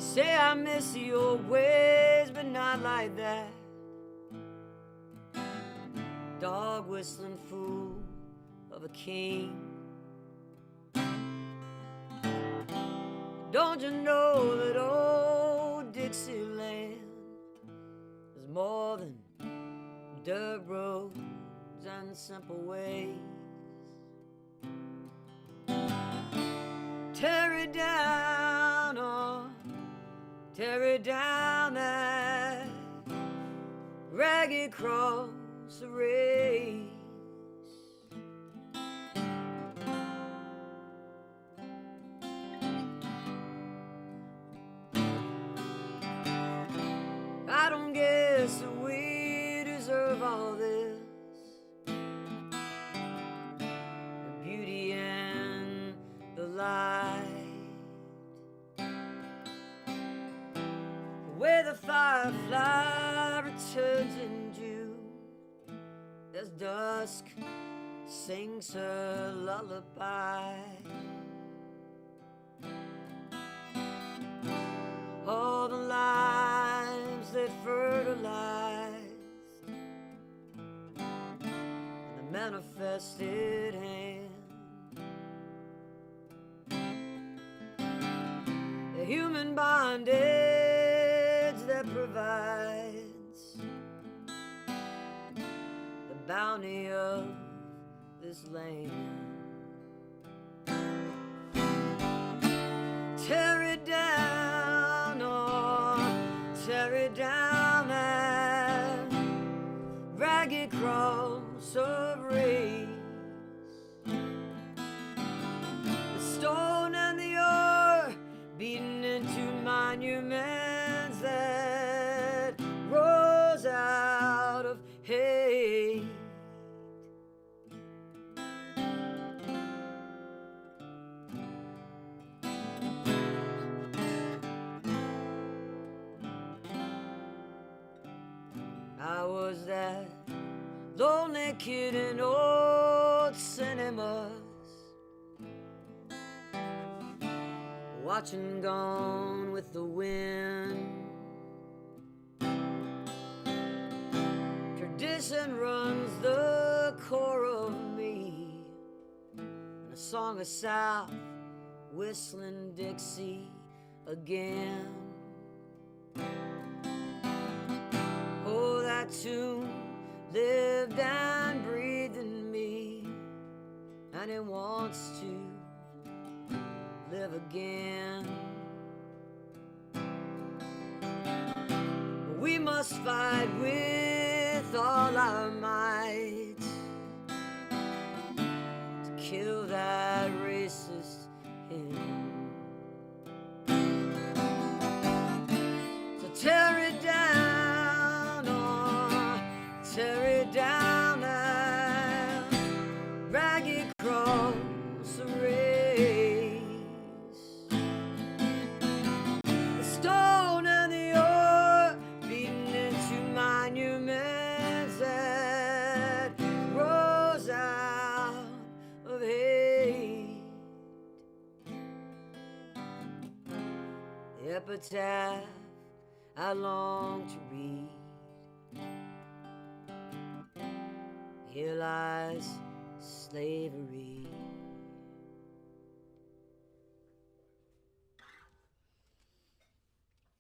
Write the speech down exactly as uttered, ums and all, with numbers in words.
Say I miss your ways, but not like that. Dog whistling fool of a king. Don't you know that old Dixieland is more than dirt roads and simple ways? Tear it down, oh, tear it down that ragged cross of race. I don't guess that we deserve all this, the beauty and the light, the way the firefly returns in June as dusk sings her lullaby. All the lives that fertilized and the manifested hand, the human bondage that provides the bounty of this land. Tear it down, oh, tear it down that ragged cross of race. The stone and the ore beaten into monuments that rose out of hate. I was that lonely kid in old cinemas, watching Gone with the Wind. Tradition runs the core of me, and a song of South whistling Dixie again. Oh, that tune lived and breathed in me, and it wants to live again. We must fight with all our might to kill that racist hymn. So tear it down, oh, tear it down that ragged cross of race. The stone and the ore beaten into monuments that rose out of hate. The epitaph I long to read. Here lies slavery.